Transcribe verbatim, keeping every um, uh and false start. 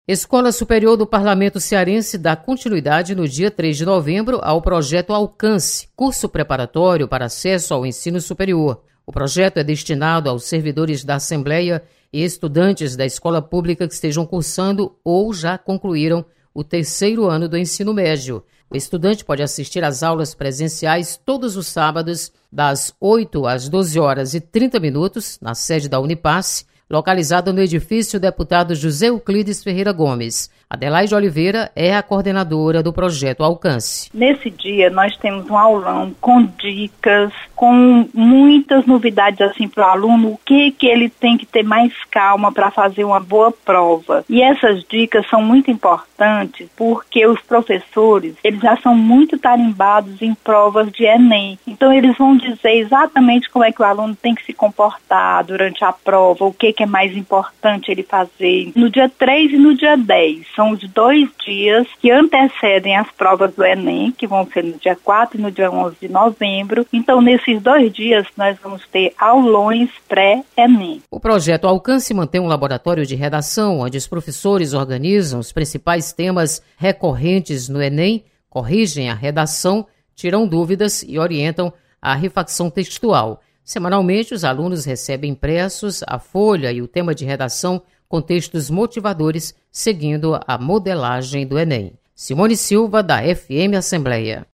Escola Superior do Parlamento Cearense dá continuidade no dia três de novembro ao projeto Alcance, curso preparatório para acesso ao ensino superior. O projeto é destinado aos servidores da Assembleia e estudantes da escola pública que estejam cursando ou já concluíram o terceiro ano do ensino médio. O estudante pode assistir às aulas presenciais todos os sábados, das oito às doze horas e trinta minutos, na sede da Unipasse, localizada no edifício Deputado José Euclides Ferreira Gomes. Adelaide Oliveira é a coordenadora do projeto Alcance. Nesse dia nós temos um aulão com dicas, com muitas novidades assim para o aluno, o que, que ele tem que ter mais calma para fazer uma boa prova. E essas dicas são muito importantes porque os professores, eles já são muito tarimbados em provas de Enem. Então eles vão dizer exatamente como é que o aluno tem que se comportar durante a prova, o que, que é mais importante ele fazer. No dia três e no dia dez, são os dois dias que antecedem as provas do Enem, que vão ser no dia quatro e no dia onze de novembro. Então, nesses dois dias, nós vamos ter aulões pré-Enem. O projeto Alcance mantém um laboratório de redação, onde os professores organizam os principais temas recorrentes no Enem, corrigem a redação, tiram dúvidas e orientam a refacção textual. Semanalmente, os alunos recebem impressos a folha e o tema de redação com textos motivadores, seguindo a modelagem do Enem. Simone Silva, da F M Assembleia.